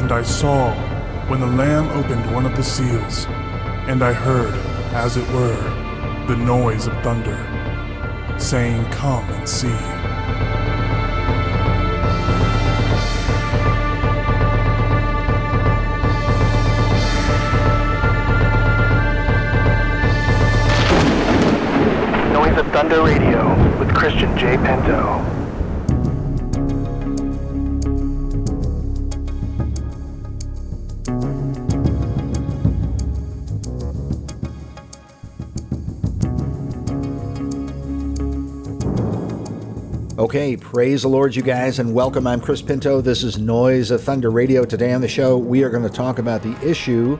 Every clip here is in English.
And I saw when the Lamb opened one of the seals, and I heard, as it were, the noise of thunder, saying, "Come and see." Noise of Thunder Radio with Christian J. Pinto. Okay, praise the Lord, you guys, and welcome. I'm Chris Pinto. This is Noise of Thunder Radio. Today on the show, we are going to talk about the issue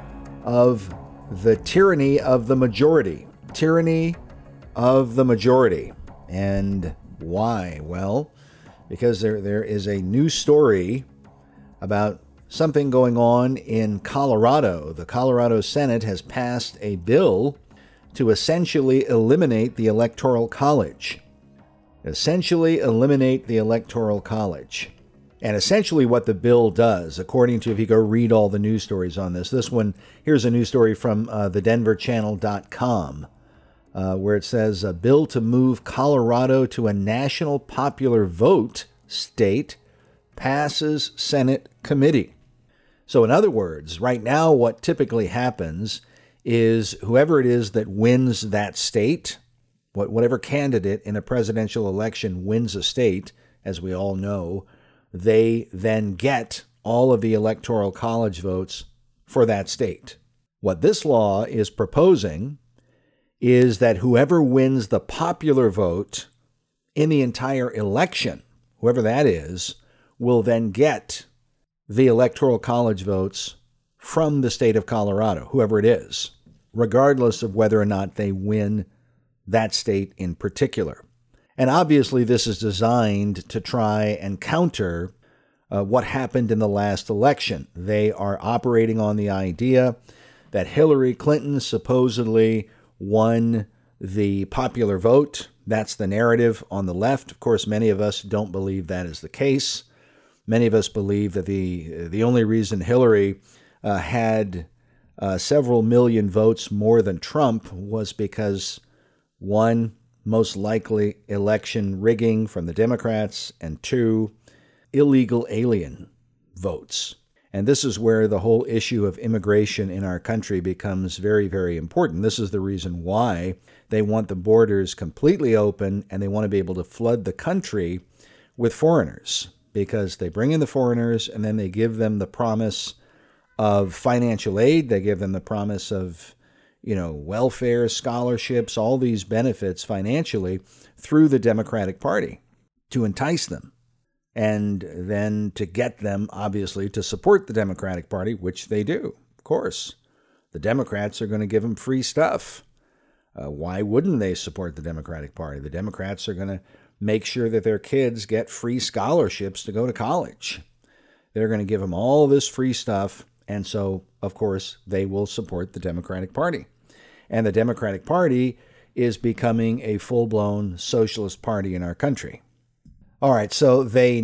of the tyranny of the majority. Tyranny of the majority. And why? Well, because there is a new story about something going on in Colorado. The Colorado Senate has passed a bill to essentially eliminate the Electoral College. Essentially eliminate the Electoral College. And essentially what the bill does, according to, if you go read all the news stories on this one, here's a news story from thedenverchannel.com, where it says, a bill to move Colorado to a national popular vote state passes Senate committee. So in other words, right now what typically happens is whoever it is that wins that state, whatever candidate in a presidential election wins a state, as we all know, they then get all of the Electoral College votes for that state. What this law is proposing is that whoever wins the popular vote in the entire election, whoever that is, will then get the Electoral College votes from the state of Colorado, whoever it is, regardless of whether or not they win that state in particular. And obviously this is designed to try and counter what happened in the last election. They are operating on the idea that Hillary Clinton supposedly won the popular vote. That's the narrative on the left. Of course, many of us don't believe that is the case. Many of us believe that the only reason Hillary had several million votes more than Trump was because, one, most likely election rigging from the Democrats, and two, illegal alien votes. And this is where the whole issue of immigration in our country becomes very, very important. This is the reason why they want the borders completely open and they want to be able to flood the country with foreigners, because they bring in the foreigners and then they give them the promise of financial aid. They give them the promise of welfare, scholarships, all these benefits financially through the Democratic Party to entice them. And then to get them, obviously, to support the Democratic Party, which they do, of course. The Democrats are going to give them free stuff. Why wouldn't they support the Democratic Party? The Democrats are going to make sure that their kids get free scholarships to go to college. They're going to give them all this free stuff. And so, of course, they will support the Democratic Party. And the Democratic Party is becoming a full-blown socialist party in our country. All right, so the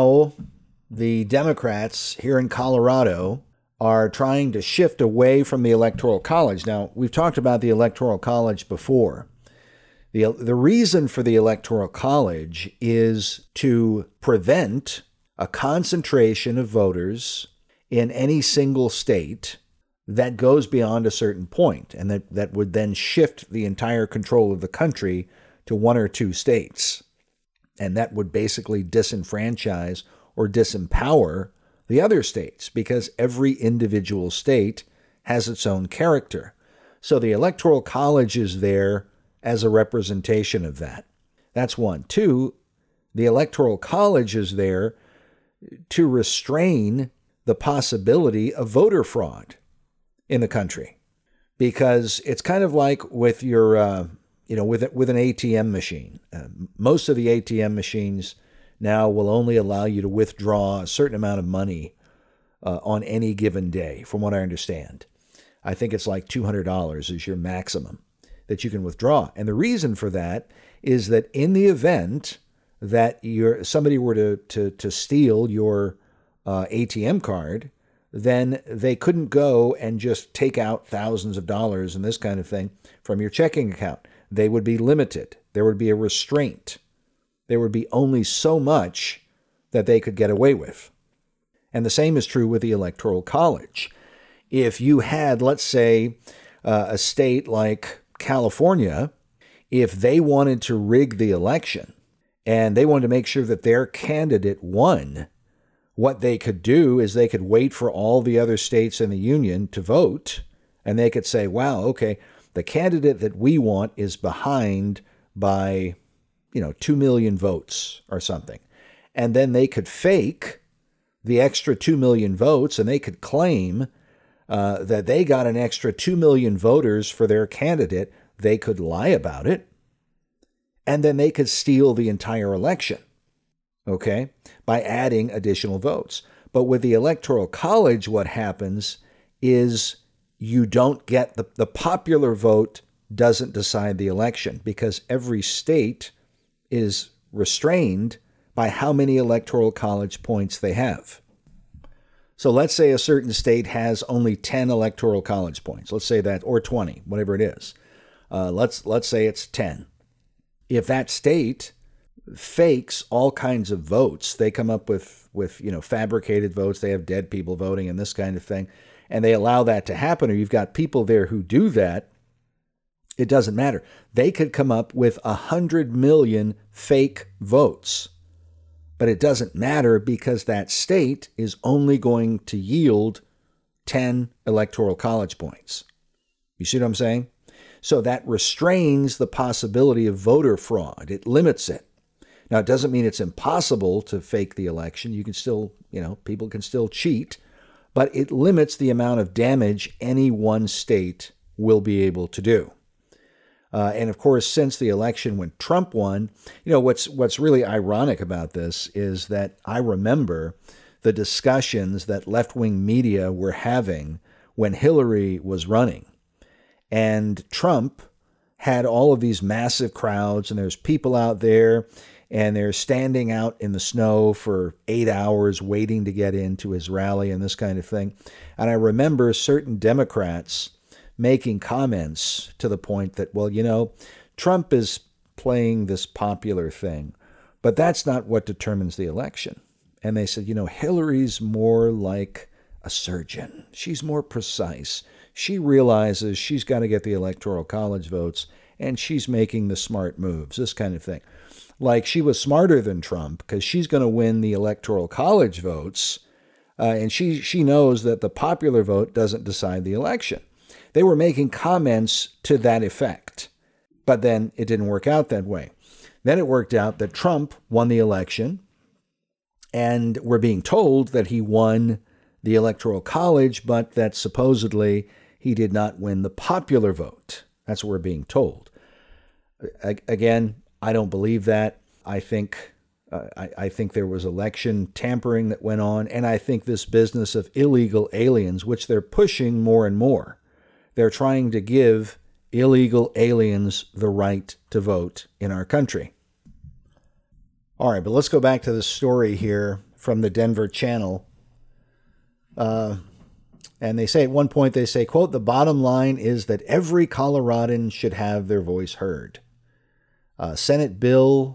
Democrats here in Colorado are trying to shift away from the Electoral College. Now, we've talked about the Electoral College before. The reason for the Electoral College is to prevent a concentration of voters in any single state that goes beyond a certain point, and that would then shift the entire control of the country to one or two states. And that would basically disenfranchise or disempower the other states, because every individual state has its own character. So the Electoral College is there as a representation of that. That's one. Two, the Electoral College is there to restrain the possibility of voter fraud in the country, because it's kind of like with your, with an ATM machine. Most of the ATM machines now will only allow you to withdraw a certain amount of money on any given day, from what I understand. I think it's like $200 is your maximum that you can withdraw. And the reason for that is that in the event that somebody were to steal your ATM card, then they couldn't go and just take out thousands of dollars and this kind of thing from your checking account. They would be limited. There would be a restraint. There would be only so much that they could get away with. And the same is true with the Electoral College. If you had, let's say, a state like California, if they wanted to rig the election and they wanted to make sure that their candidate won, what they could do is they could wait for all the other states in the union to vote, and they could say, wow, okay, the candidate that we want is behind by, 2 million votes or something. And then they could fake the extra 2 million votes, and they could claim that they got an extra 2 million voters for their candidate. They could lie about it, and then they could steal the entire election, okay, by adding additional votes. But with the Electoral College, what happens is you don't get the popular vote doesn't decide the election, because every state is restrained by how many Electoral College points they have. So let's say a certain state has only 10 Electoral College points. Let's say that, or 20, whatever it is. Let's say it's 10. If that state fakes all kinds of votes, they come up with fabricated votes, they have dead people voting and this kind of thing, and they allow that to happen, or you've got people there who do that, it doesn't matter. They could come up with 100 million fake votes. But it doesn't matter, because that state is only going to yield 10 Electoral College points. You see what I'm saying? So that restrains the possibility of voter fraud. It limits it. Now, it doesn't mean it's impossible to fake the election. You can still, people can still cheat, but it limits the amount of damage any one state will be able to do. And of course, since the election when Trump won, what's really ironic about this is that I remember the discussions that left-wing media were having when Hillary was running. And Trump had all of these massive crowds, and there's people out there, and they're standing out in the snow for 8 hours waiting to get into his rally and this kind of thing. And I remember certain Democrats making comments to the point that, well, Trump is playing this popular thing, but that's not what determines the election. And they said, Hillary's more like a surgeon. She's more precise. She realizes she's got to get the Electoral College votes, and she's making the smart moves, this kind of thing. Like she was smarter than Trump because she's going to win the Electoral College votes, and she knows that the popular vote doesn't decide the election. They were making comments to that effect, but then it didn't work out that way. Then it worked out that Trump won the election, and we're being told that he won the Electoral College, but that supposedly he did not win the popular vote. That's what we're being told. Again, I don't believe that. I think there was election tampering that went on, and I think this business of illegal aliens, which they're pushing more and more, they're trying to give illegal aliens the right to vote in our country. All right, but let's go back to the story here from the Denver Channel. And they say at one point, quote, "The bottom line is that every Coloradan should have their voice heard." Senate Bill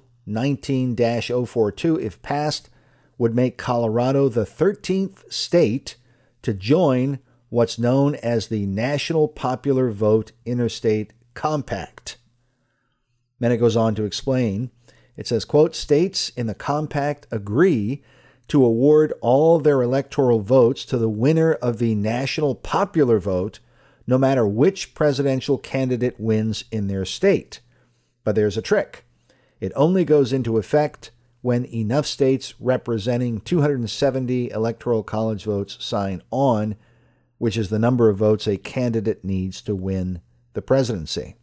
19-042, if passed, would make Colorado the 13th state to join what's known as the National Popular Vote Interstate Compact. Then it goes on to explain. It says, quote, "States in the compact agree to award all their electoral votes to the winner of the national popular vote, no matter which presidential candidate wins in their state. But there's a trick. It only goes into effect when enough states representing 270 electoral college votes sign on, which is the number of votes a candidate needs to win the presidency."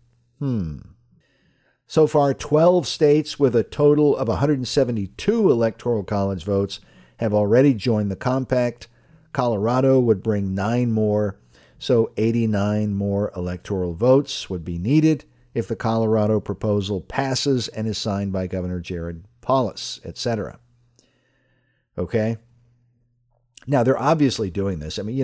So far, 12 states with a total of 172 electoral college votes have already joined the compact. Colorado would bring 9 more, so 89 more electoral votes would be needed if the Colorado proposal passes and is signed by Governor Jared Polis, etc. Okay? Now, they're obviously doing this. I mean,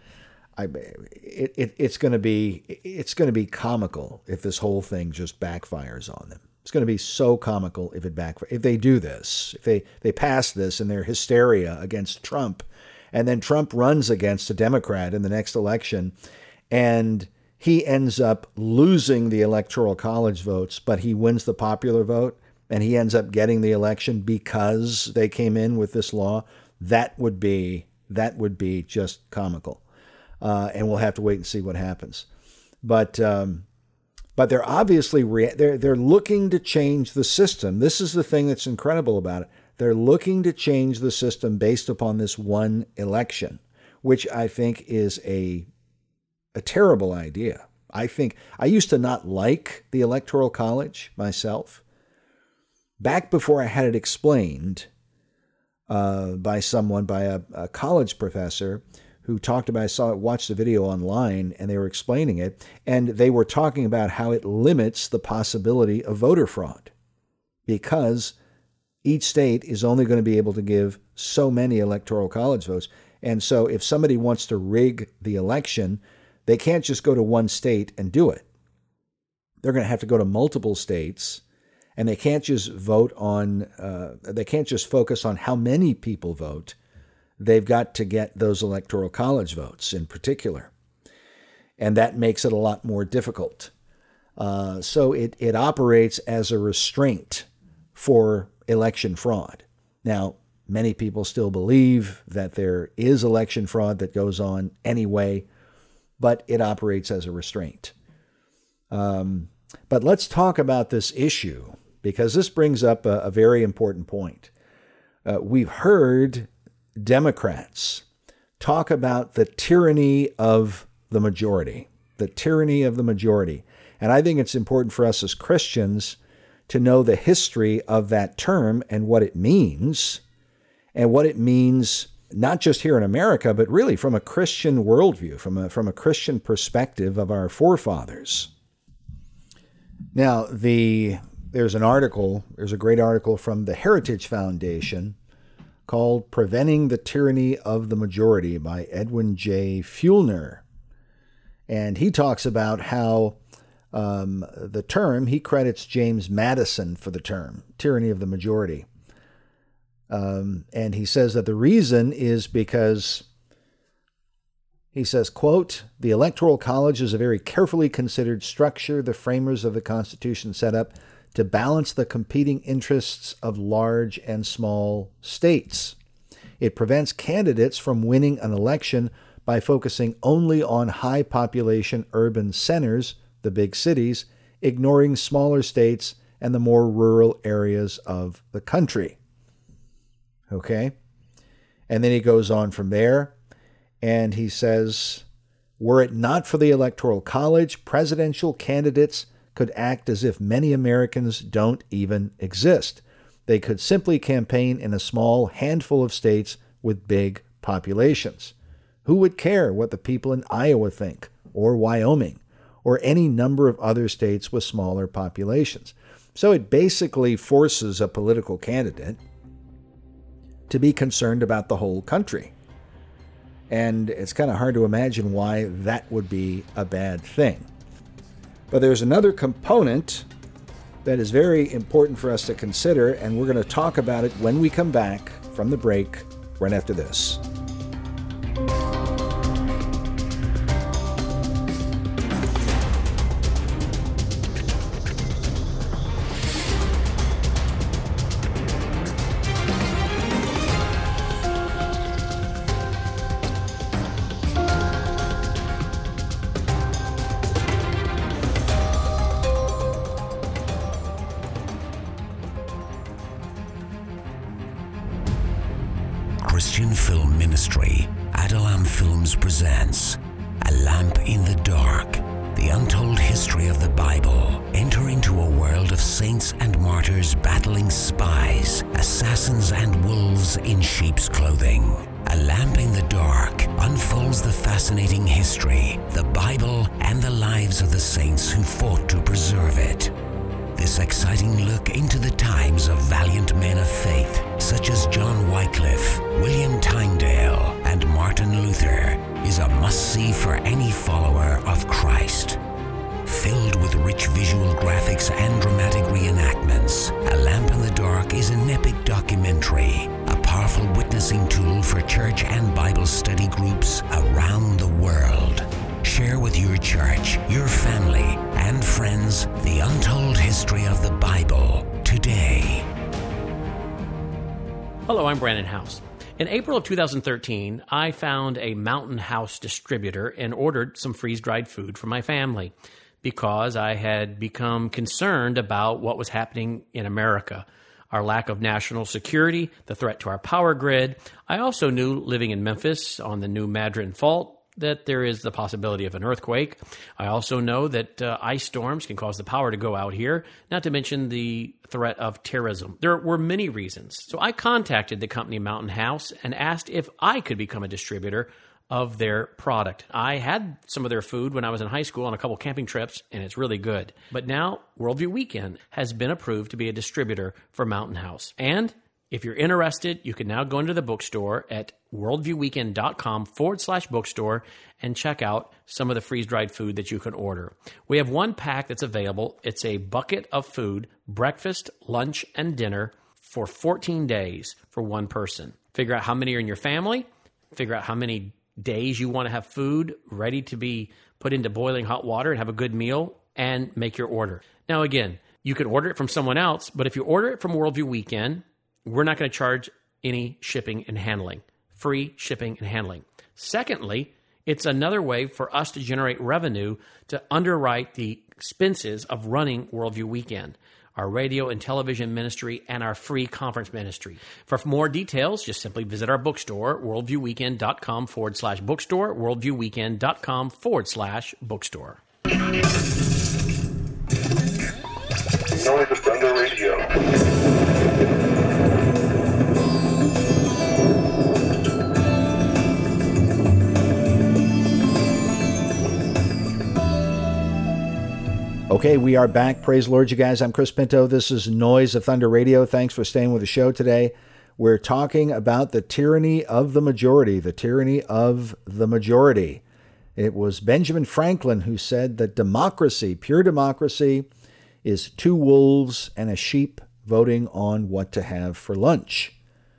it's going to be comical if this whole thing just backfires on them. It's going to be so comical if if they do this, if they pass this in their hysteria against Trump, and then Trump runs against a Democrat in the next election, and he ends up losing the Electoral College votes, but he wins the popular vote, and he ends up getting the election because they came in with this law. That would be just comical. And we'll have to wait and see what happens. But they're obviously they're looking to change the system. This is the thing that's incredible about it. They're looking to change the system based upon this one election, which I think is a terrible idea. I used to not like the Electoral College myself. Back before I had it explained by a college professor who talked about, watched the video online, and they were explaining it, and they were talking about how it limits the possibility of voter fraud because each state is only going to be able to give so many Electoral College votes. And so if somebody wants to rig the election, they can't just go to one state and do it. They're going to have to go to multiple states, and they can't just they can't just focus on how many people vote. They've got to get those Electoral College votes in particular. And that makes it a lot more difficult. So it operates as a restraint for election fraud. Now, many people still believe that there is election fraud that goes on anyway, but it operates as a restraint. But let's talk about this issue, because this brings up a very important point. We've heard Democrats talk about the tyranny of the majority, And I think it's important for us as Christians to know the history of that term and what it means not just here in America, but really from a Christian worldview, from a Christian perspective of our forefathers. Now, there's a great article from the Heritage Foundation called Preventing the Tyranny of the Majority by Edwin J. Fuellner. And he talks about how the term, he credits James Madison for the term, tyranny of the majority. And he says that the reason is because, he says, quote, "The Electoral College is a very carefully considered structure the framers of the Constitution set up to balance the competing interests of large and small states. It prevents candidates from winning an election by focusing only on high population urban centers, the big cities, ignoring smaller states and the more rural areas of the country." Okay? And then he goes on from there, and he says, "Were it not for the Electoral College, presidential candidates could act as if many Americans don't even exist. They could simply campaign in a small handful of states with big populations. Who would care what the people in Iowa think, or Wyoming, or any number of other states with smaller populations?" So it basically forces a political candidate to be concerned about the whole country. And it's kind of hard to imagine why that would be a bad thing. But there's another component that is very important for us to consider, and we're going to talk about it when we come back from the break right after this. Christian Film Ministry, Adulam Films presents A Lamp in the Dark, the untold history of the Bible. Enter into a world of saints and martyrs battling spies, assassins and wolves in sheep's clothing. A Lamp in the Dark unfolds the fascinating history, the Bible, and the lives of the saints who fought to preserve it. This exciting look into the times of valiant men of faith, such as John Wycliffe, William Tyndale, and documentary, a powerful witnessing tool for church and Bible study groups around the world. Share with your church, your family, and friends the untold history of the Bible today. Hello, I'm Brandon House. In April of 2013, I found a Mountain House distributor and ordered some freeze-dried food for my family because I had become concerned about what was happening in America, our lack of national security, the threat to our power grid. I also knew, living in Memphis on the new Madryn Fault, that there is the possibility of an earthquake. I also know that ice storms can cause the power to go out here, not to mention the threat of terrorism. There were many reasons. So I contacted the company Mountain House and asked if I could become a distributor of their product. I had some of their food when I was in high school on a couple camping trips, and it's really good. But now Worldview Weekend has been approved to be a distributor for Mountain House. And if you're interested, you can now go into the bookstore at worldviewweekend.com/bookstore and check out some of the freeze-dried food that you can order. We have one pack that's available. It's a bucket of food, breakfast, lunch, and dinner for 14 days for one person. Figure out how many are in your family. Figure out how many days you want to have food ready to be put into boiling hot water and have a good meal, and make your order. Now, again, you can order it from someone else, but if you order it from Worldview Weekend, we're not going to charge any shipping and handling. Free shipping and handling. Secondly, it's another way for us to generate revenue to underwrite the expenses of running Worldview Weekend, our radio and television ministry, and our free conference ministry. For more details, just simply visit our bookstore, worldviewweekend.com/bookstore, worldviewweekend.com/bookstore. Noise of Thunder Radio. Okay, we are back. Praise the Lord, you guys. I'm Chris Pinto. This is Noise of Thunder Radio. Thanks for staying with the show today. We're talking about the tyranny of the majority, the tyranny of the majority. It was Benjamin Franklin who said that democracy, pure democracy, is two wolves and a sheep voting on what to have for lunch.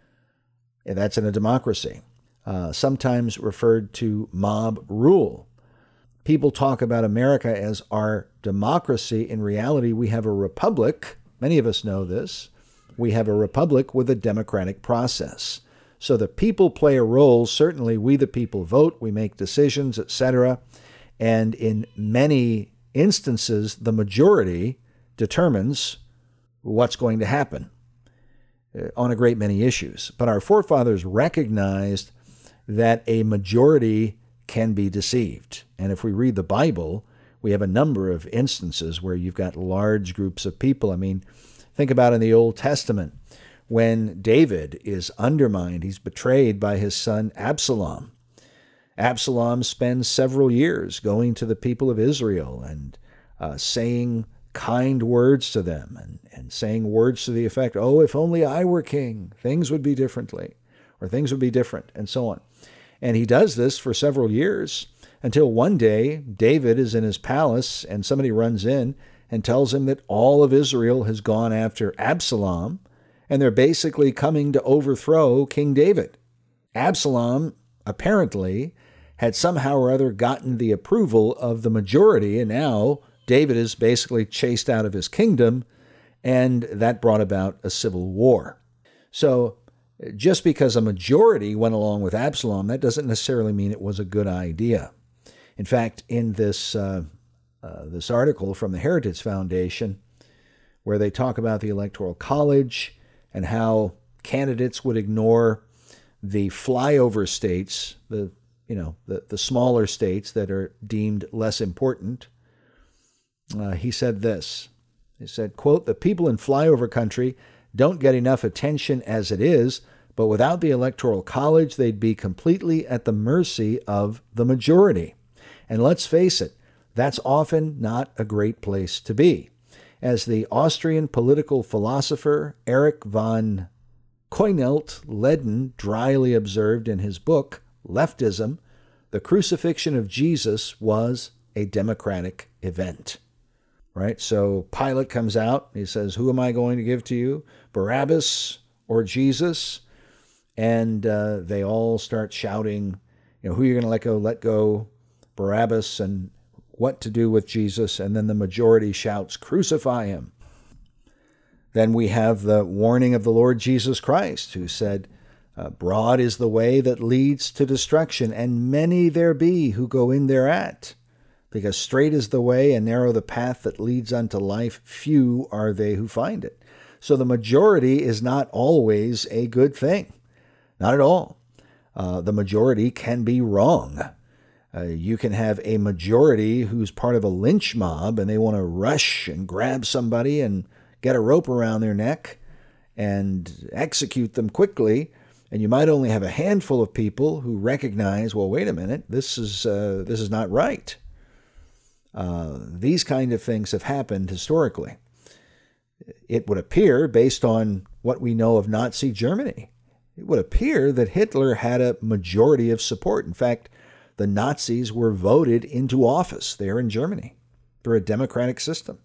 And that's in a democracy. Sometimes referred to mob rule. People talk about America as our democracy. In reality, we have a republic. Many of us know this. We have a republic with a democratic process. So the people play a role. Certainly, we the people vote, we make decisions, etc. And in many instances, the majority determines what's going to happen on a great many issues. But our forefathers recognized that a majority can be deceived. And if we read the Bible, we have a number of instances where you've got large groups of people. I mean, think about in the Old Testament, when David is undermined, he's betrayed by his son Absalom. Absalom spends several years going to the people of Israel and saying kind words to them and saying words to the effect, oh, if only I were king, things would be differently, or things would be different, and so on. And he does this for several years until one day David is in his palace and somebody runs in and tells him that all of Israel has gone after Absalom and they're basically coming to overthrow King David. Absalom apparently had somehow or other gotten the approval of the majority, and now David is basically chased out of his kingdom, and that brought about a civil war. So just because a majority went along with Absalom, that doesn't necessarily mean it was a good idea. In fact, in this this article from the Heritage Foundation, where they talk about the Electoral College and how candidates would ignore the flyover states, the smaller states that are deemed less important, he said this. He said, quote, "The people in flyover country don't get enough attention as it is, but without the Electoral College, they'd be completely at the mercy of the majority. And let's face it, that's often not a great place to be. As the Austrian political philosopher Erich von Koinelt-Leden dryly observed in his book, Leftism, the crucifixion of Jesus was a democratic event." Right? So Pilate comes out, he says, "Who am I going to give to you? Barabbas or Jesus, and they all start shouting, who you're going to let go, Barabbas, and what to do with Jesus, and then the majority shouts, crucify him. Then we have the warning of the Lord Jesus Christ, who said, broad is the way that leads to destruction, and many there be who go in thereat. Because straight is the way and narrow the path that leads unto life, few are they who find it. So the majority is not always a good thing. Not at all. The majority can be wrong. You can have a majority who's part of a lynch mob, and they want to rush and grab somebody and get a rope around their neck and execute them quickly. And you might only have a handful of people who recognize, well, wait a minute, this is not right. These kind of things have happened historically. It would appear, based on what we know of Nazi Germany, it would appear that Hitler had a majority of support. In fact, the Nazis were voted into office there in Germany through a democratic system.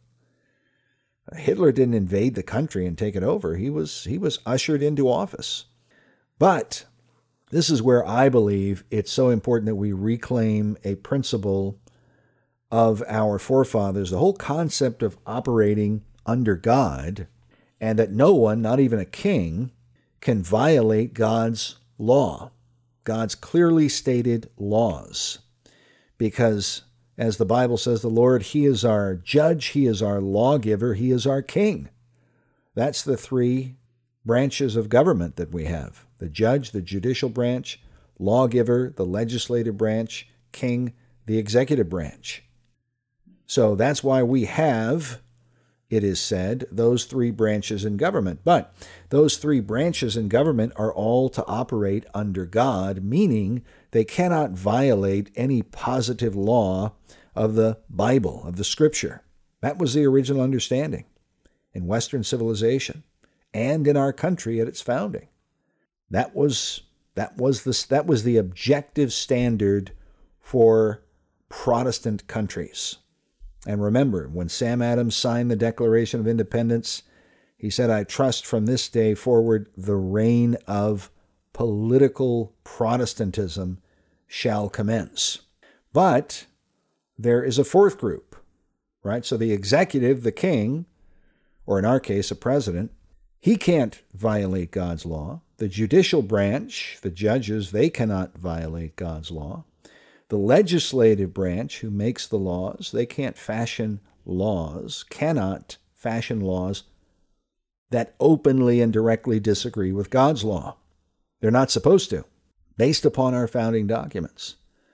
Hitler didn't invade the country and take it over. He was ushered into office. But this is where I believe it's so important that we reclaim a principle of our forefathers, the whole concept of operating under God, and that no one, not even a king, can violate God's law, God's clearly stated laws. Because, as the Bible says, the Lord, He is our judge, He is our lawgiver, He is our king. That's the three branches of government that we have: the judge, the judicial branch, lawgiver, the legislative branch, king, the executive branch. So that's why we have, it is said, those three branches in government. But those three branches in government are all to operate under God, meaning they cannot violate any positive law of the Bible, of the Scripture. That was the original understanding in Western civilization and in our country at its founding. That was the objective standard for Protestant countries. And remember, when Sam Adams signed the Declaration of Independence, he said, I trust from this day forward the reign of political Protestantism shall commence. But there is a fourth group, right? So the executive, the king, or in our case, a president, he can't violate God's law. The judicial branch, the judges, they cannot violate God's law. The legislative branch, who makes the laws, they can't fashion laws, cannot fashion laws that openly and directly disagree with God's law. They're not supposed to, based upon our founding documents,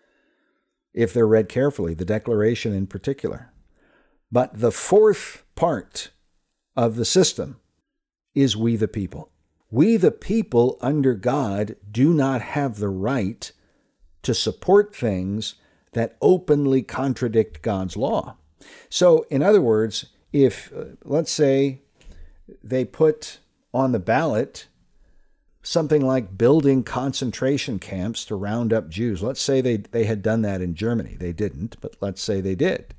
if they're read carefully, the Declaration in particular. But the fourth part of the system is we the people. We the people under God do not have the right to support things that openly contradict God's law. So, in other words, if, let's say, they put on the ballot something like building concentration camps to round up Jews. Let's say they had done that in Germany. They didn't, but let's say they did.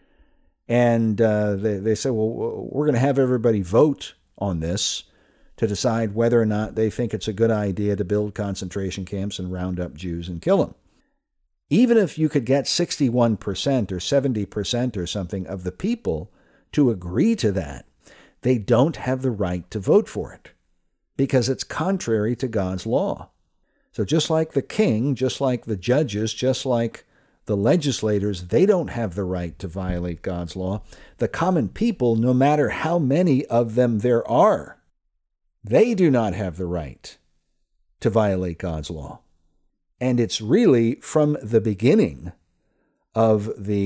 And they said, well, we're going to have everybody vote on this to decide whether or not they think it's a good idea to build concentration camps and round up Jews and kill them. Even if you could get 61% or 70% or something of the people to agree to that, they don't have the right to vote for it because it's contrary to God's law. So just like the king, just like the judges, just like the legislators, they don't have the right to violate God's law. The common people, no matter how many of them there are, they do not have the right to violate God's law. And it's really from the beginning of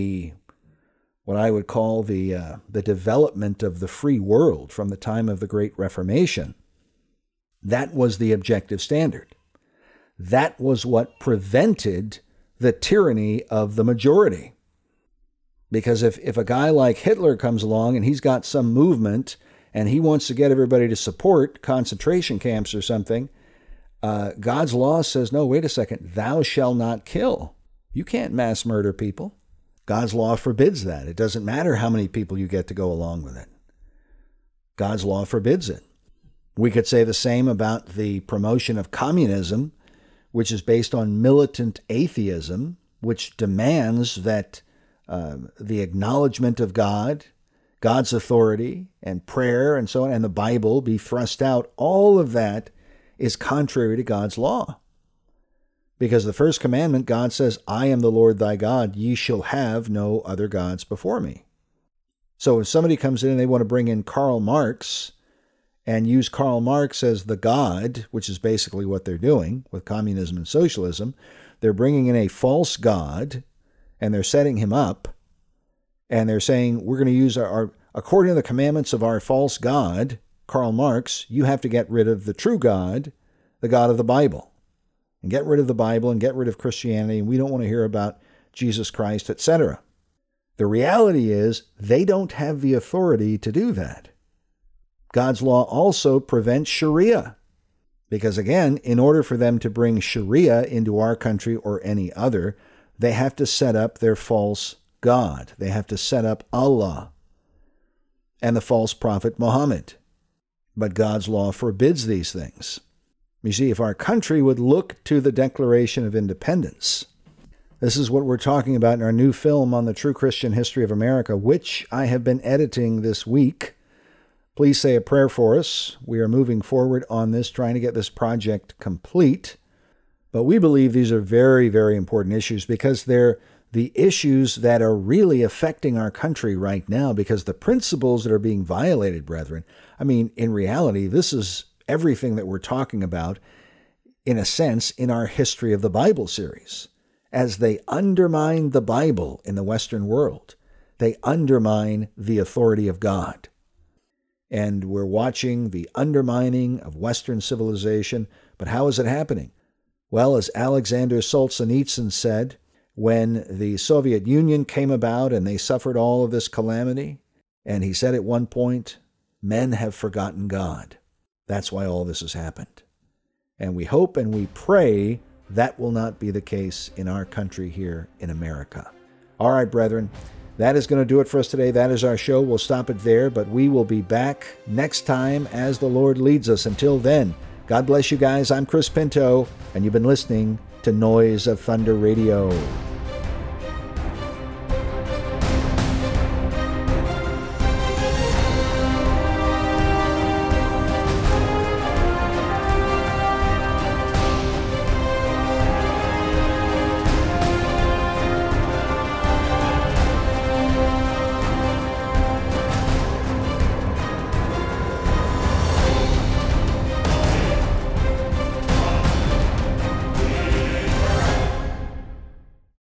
what I would call the development of the free world from the time of the Great Reformation. That was the objective standard. That was what prevented the tyranny of the majority. Because if a guy like Hitler comes along and he's got some movement and he wants to get everybody to support concentration camps or something, God's law says, no, wait a second, thou shalt not kill. You can't mass murder people. God's law forbids that. It doesn't matter how many people you get to go along with it. God's law forbids it. We could say the same about the promotion of communism, which is based on militant atheism, which demands that the acknowledgement of God, God's authority, and prayer, and so on, and the Bible be thrust out. All of that is contrary to God's law. Because the first commandment, God says, I am the Lord thy God, ye shall have no other gods before me. So if somebody comes in and they want to bring in Karl Marx and use Karl Marx as the God, which is basically what they're doing with communism and socialism, they're bringing in a false God and they're setting him up and they're saying, we're going to use our according to the commandments of our false God, Karl Marx, you have to get rid of the true God, the God of the Bible. And get rid of the Bible and get rid of Christianity, and we don't want to hear about Jesus Christ, etc. The reality is they don't have the authority to do that. God's law also prevents Sharia. Because again, in order for them to bring Sharia into our country or any other, they have to set up their false God. They have to set up Allah and the false prophet Muhammad. But God's law forbids these things. You see, if our country would look to the Declaration of Independence, this is what we're talking about in our new film on the true Christian history of America, which I have been editing this week. Please say a prayer for us. We are moving forward on this, trying to get this project complete. But we believe these are very, very important issues because they're the issues that are really affecting our country right now, because the principles that are being violated, brethren, I mean, in reality, this is everything that we're talking about, in a sense, in our History of the Bible series. As they undermine the Bible in the Western world, they undermine the authority of God. And we're watching the undermining of Western civilization. But how is it happening? Well, as Alexander Solzhenitsyn said, when the Soviet Union came about and they suffered all of this calamity, and he said at one point, men have forgotten God. That's why all this has happened. And we hope and we pray that will not be the case in our country here in America. All right, brethren, that is going to do it for us today. That is our show. We'll stop it there, but we will be back next time as the Lord leads us. Until then, God bless you guys. I'm Chris Pinto, and you've been listening to Noise of Thunder Radio.